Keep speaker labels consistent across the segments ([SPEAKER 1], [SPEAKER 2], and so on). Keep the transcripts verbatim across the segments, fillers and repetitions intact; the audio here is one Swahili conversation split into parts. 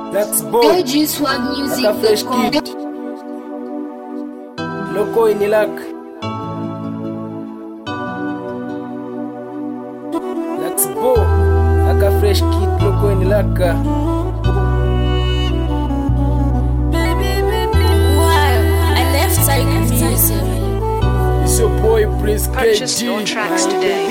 [SPEAKER 1] That's boy.
[SPEAKER 2] L G Swag Music.
[SPEAKER 1] Like a fresh kid. Loco in luck. That's boy. Like a fresh kid. Loco in luck. It's your boy Prince
[SPEAKER 3] Purchase
[SPEAKER 1] K G.
[SPEAKER 3] your tracks today.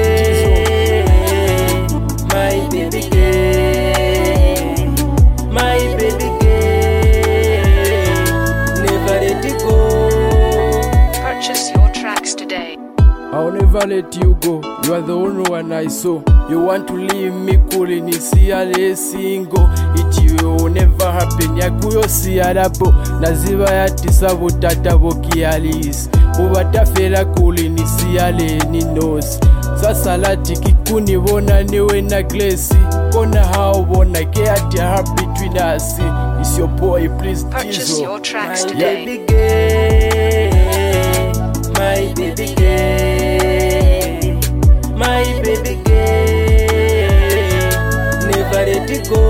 [SPEAKER 1] My baby girl, my baby girl, never let it go.
[SPEAKER 3] Purchase your tracks today.
[SPEAKER 1] I'll never let you go. You are the only one I saw. You want to leave me cool in isiale single. It will never happen. Yakuyo siarabo. Naziva ya tisabu tatabo kialis. Ubata fela cool in isiale ni nose. Sasa lati kikuni wona niwe na glesi. Kona how wona get your heart between us. It's your boy, please.
[SPEAKER 3] Purchase your tracks
[SPEAKER 1] my
[SPEAKER 3] today.
[SPEAKER 1] Baby girl, my baby girl, my baby girl, never let it go.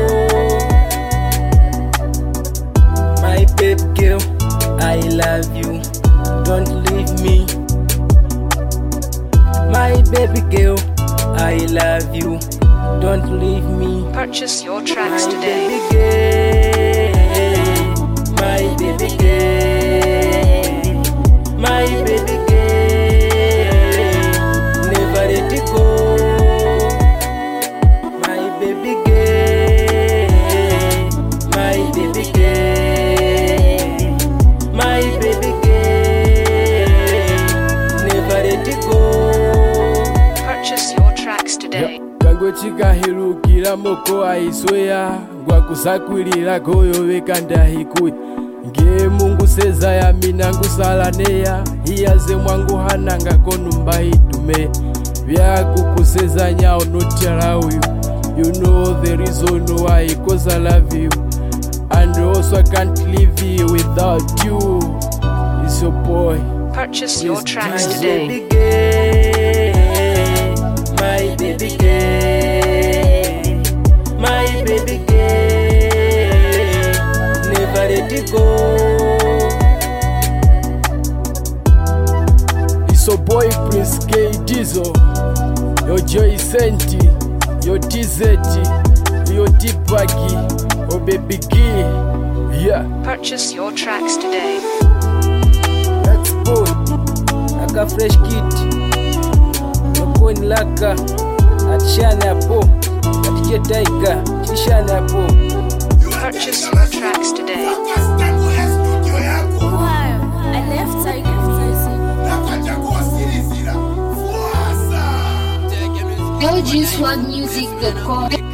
[SPEAKER 1] My baby girl, I love you, don't leave me. My baby girl, I love you, don't leave me.
[SPEAKER 3] Purchase your tracks
[SPEAKER 1] My
[SPEAKER 3] today.
[SPEAKER 1] baby girl, my baby girl, my baby girl, never let it go. My baby girl, my baby girl, my baby girl, never let it go.
[SPEAKER 3] Purchase your tracks today.
[SPEAKER 1] Kango chika hirukira moko aiswea ngwa kusakwilira goyo vekanda hikui nge Mungu seza ya minangu salaneya iyaze mwangu hananga konumba hitume vyaku kuseza nyao not allow you. You know the reason why cause I love you and also I can't live here without you. It's your boy.
[SPEAKER 3] Purchase your
[SPEAKER 1] Please
[SPEAKER 3] tracks
[SPEAKER 1] do
[SPEAKER 3] today.
[SPEAKER 1] baby girl, my baby girl, my baby girl, never let it go. It's your boy Prince K Dizo, your Joy Senti, your T Z, your T-Baggy, oh baby girl, yeah.
[SPEAKER 3] Purchase your tracks today.
[SPEAKER 1] That's boy, like a fresh kid. Loco in laka, atishane hapo, atike taika, atishane hapo.
[SPEAKER 3] Purchase your tracks today.
[SPEAKER 2] L G Swag Music dot com.